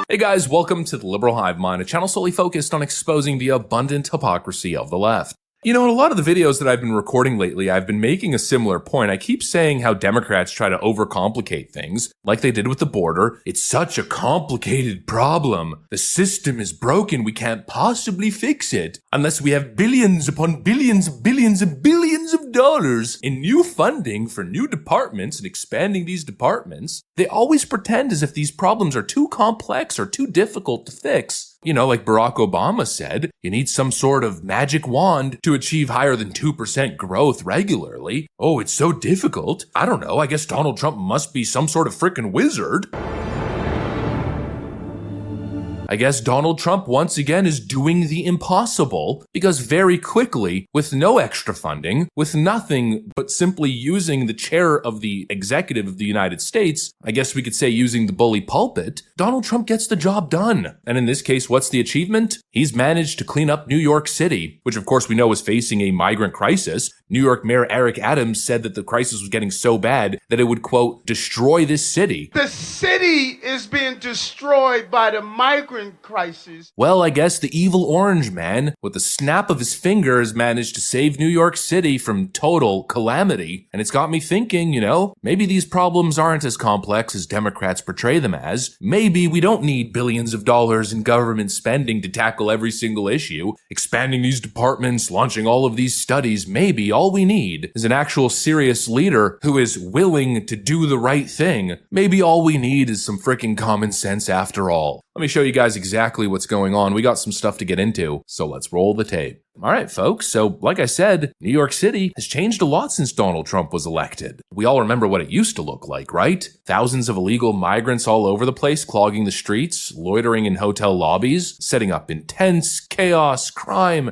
Hey guys, welcome to the Liberal Hive Mind, a channel solely focused on exposing the abundant hypocrisy of the left. You know, in a lot of the videos that I've been recording lately, I've been making a similar point. I keep saying how Democrats try to overcomplicate things, like they did with the border. It's such a complicated problem. The system is broken. We can't possibly fix it unless we have billions upon billions of billions and billions of dollars in new funding for new departments and expanding these departments. They always pretend as if these problems are too complex or too difficult to fix. You know, like Barack Obama said, you need some sort of magic wand to achieve higher than 2% growth regularly. Oh, it's so difficult. I don't know. I guess Donald Trump must be some sort of frickin' wizard. I guess Donald Trump once again is doing the impossible because very quickly, with no extra funding, with nothing but simply using the chair of the executive of the United States, I guess we could say using the bully pulpit, Donald Trump gets the job done. And in this case, what's the achievement? He's managed to clean up New York City, which of course we know is facing a migrant crisis. New York Mayor Eric Adams said that the crisis was getting so bad that it would, quote, destroy this city. The city is being destroyed by the migrant crisis. Well, I guess the evil orange man, with the snap of his fingers, managed to save New York City from total calamity. And it's got me thinking, you know, maybe these problems aren't as complex as Democrats portray them as. Maybe we don't need billions of dollars in government spending to tackle every single issue. Expanding these departments, launching all of these studies, maybe all we need is an actual serious leader who is willing to do the right thing. Maybe all we need is some freaking common sense after all. Let me show you guys exactly what's going on. We got some stuff to get into, so let's roll the tape. All right, folks. So like I said, New York City has changed a lot since Donald Trump was elected. We all remember what it used to look like, right? Thousands of illegal migrants all over the place, clogging the streets, loitering in hotel lobbies, setting up intense chaos, crime.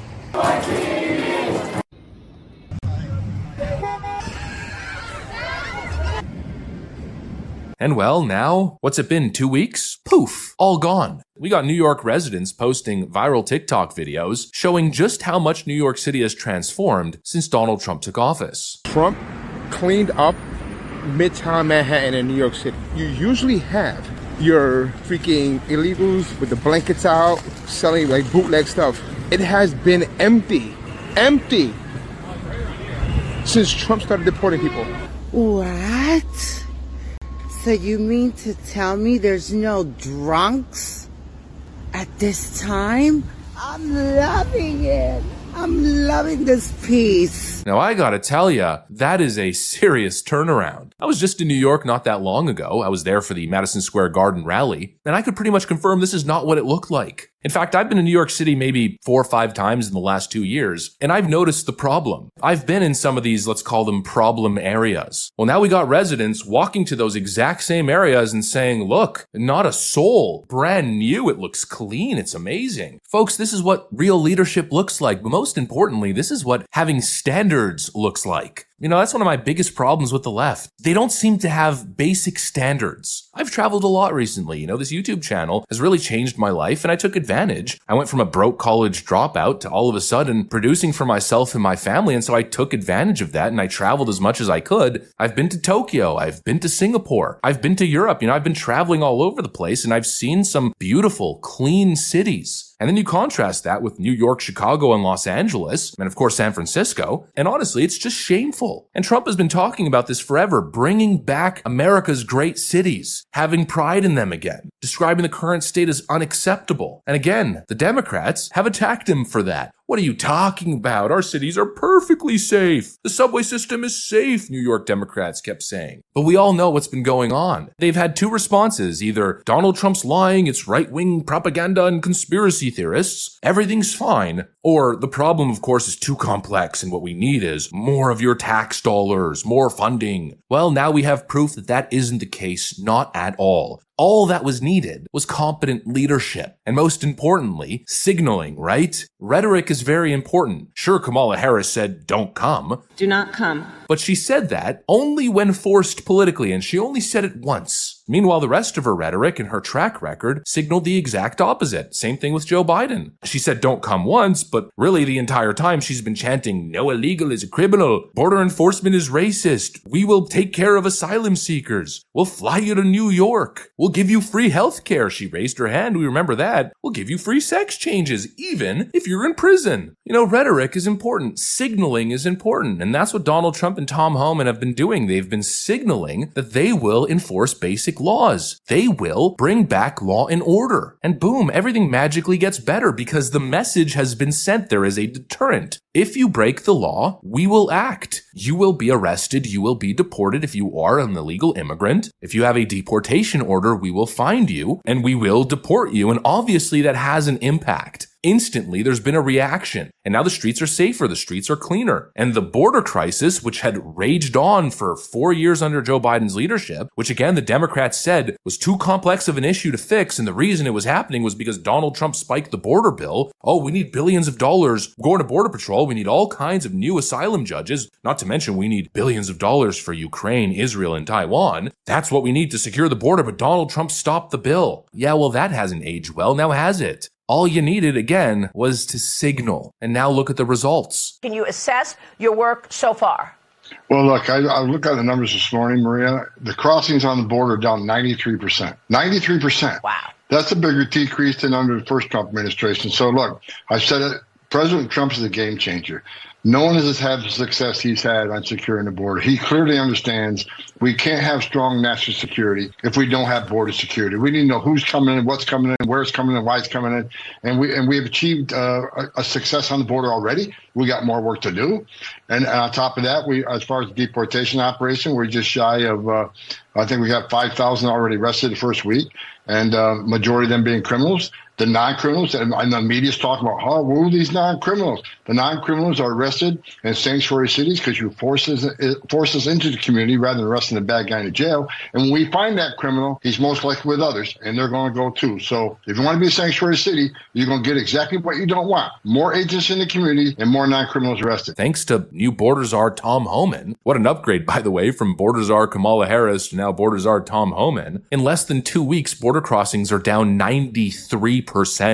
And well, now, what's it been, 2 weeks? Poof, all gone. We got New York residents posting viral TikTok videos showing just how much New York City has transformed since Donald Trump took office. Trump cleaned up Midtown Manhattan in New York City. You usually have your freaking illegals with the blankets out, selling like bootleg stuff. It has been empty since Trump started deporting people. What? So you mean to tell me there's no drunks at this time? I'm loving it. I'm loving this piece. Now I gotta tell ya, that is a serious turnaround. I was just in New York not that long ago. I was there for the Madison Square Garden rally, and I could pretty much confirm this is not what it looked like. In fact, I've been in New York City maybe 4 or 5 times in the last 2 years, and I've noticed the problem. I've been in some of these, let's call them problem areas. Well, now we got residents walking to those exact same areas and saying, look, not a soul, brand new, it looks clean, it's amazing. Folks, this is what real leadership looks like, but most importantly, this is what having standards looks like. You know, that's one of my biggest problems with the left. They don't seem to have basic standards. I've traveled a lot recently. You know, this YouTube channel has really changed my life, and I took advantage. I went from a broke college dropout to all of a sudden producing for myself and my family, and so I took advantage of that, and I traveled as much as I could. I've been to Tokyo. I've been to Singapore. I've been to Europe. You know, I've been traveling all over the place, and I've seen some beautiful, clean cities. And then you contrast that with New York, Chicago, and Los Angeles, and of course San Francisco, and honestly, it's just shameful. And Trump has been talking about this forever, bringing back America's great cities, having pride in them again, describing the current state as unacceptable. And again, the Democrats have attacked him for that. What are you talking about? Our cities are perfectly safe. The subway system is safe, New York Democrats kept saying. But we all know what's been going on. They've had 2 responses, either Donald Trump's lying, it's right-wing propaganda and conspiracy theorists, everything's fine, or the problem, of course, is too complex and what we need is more of your tax dollars, more funding. Well, now we have proof that that isn't the case, not at all. All that was needed was competent leadership. And most importantly, signaling, right? Rhetoric is very important. Sure, Kamala Harris said, don't come. Do not come. But she said that only when forced politically, and she only said it once. Meanwhile, the rest of her rhetoric and her track record signaled the exact opposite. Same thing with Joe Biden. She said don't come once, but really the entire time she's been chanting, no illegal is a criminal. Border enforcement is racist. We will take care of asylum seekers. We'll fly you to New York. We'll give you free health care. She raised her hand. We remember that. We'll give you free sex changes, even if you're in prison. You know, rhetoric is important. Signaling is important. And that's what Donald Trump and Tom Homan have been doing. They've been signaling that they will enforce basic laws. They will bring back law and order. And boom, everything magically gets better because the message has been sent. There is a deterrent. If you break the law, we will act. You will be arrested. You will be deported if you are an illegal immigrant. If you have a deportation order, we will find you and we will deport you. And obviously that has an impact. Instantly, there's been a reaction. And now the streets are safer. The streets are cleaner. And the border crisis, which had raged on for 4 years under Joe Biden's leadership, which again, the Democrats said was too complex of an issue to fix. And the reason it was happening was because Donald Trump spiked the border bill. Oh, we need billions of dollars going to Border Patrol. We need all kinds of new asylum judges. Not to mention we need billions of dollars for Ukraine, Israel, and Taiwan. That's what we need to secure the border. But Donald Trump stopped the bill. Yeah, well, that hasn't aged well. Now has it? All you needed, again, was to signal. And now look at the results. Can you assess your work so far? Well, look, I looked at the numbers this morning, Maria. The crossings on the border are down 93%. 93%. Wow. That's a bigger decrease than under the first Trump administration. So, look, I said it. President Trump is a game changer. No one has had the success he's had on securing the border. He clearly understands we can't have strong national security if we don't have border security. We need to know who's coming in, what's coming in, where it's coming in, why it's coming in. And we have achieved a success on the border already. We got more work to do. And on top of that, as far as the deportation operation, we're just shy of, I think we got 5,000 already arrested the first week, and majority of them being criminals. The non-criminals, and the media's talking about, who are these non-criminals? The non-criminals are arrested in sanctuary cities because you force us into the community rather than arresting the bad guy in the jail. And when we find that criminal, he's most likely with others, and they're going to go too. So if you want to be a sanctuary city, you're going to get exactly what you don't want. More agents in the community and more non-criminals arrested. Thanks to new border czar Tom Homan. What an upgrade, by the way, from border czar Kamala Harris to now border czar Tom Homan. In less than 2 weeks, border crossings are down 93%.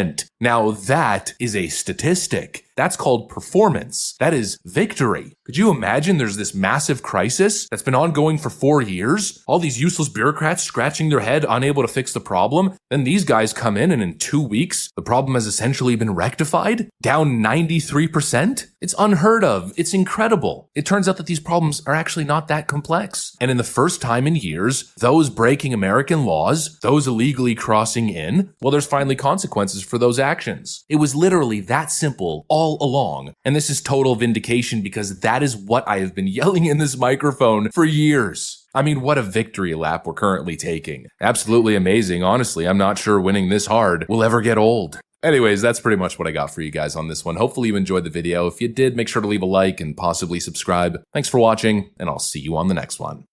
Now that is a statistic. That's called performance. That is victory. Could you imagine there's this massive crisis that's been ongoing for 4 years? All these useless bureaucrats scratching their head, unable to fix the problem. Then these guys come in and in 2 weeks, the problem has essentially been rectified? Down 93%? It's unheard of. It's incredible. It turns out that these problems are actually not that complex. And in the first time in years, those breaking American laws, those illegally crossing in, well, there's finally consequences for those actions. It was literally that simple all along. And this is total vindication because that is what I have been yelling in this microphone for years. I mean, what a victory lap we're currently taking. Absolutely amazing. Honestly, I'm not sure winning this hard will ever get old. Anyways, that's pretty much what I got for you guys on this one. Hopefully you enjoyed the video. If you did, make sure to leave a like and possibly subscribe. Thanks for watching, and I'll see you on the next one.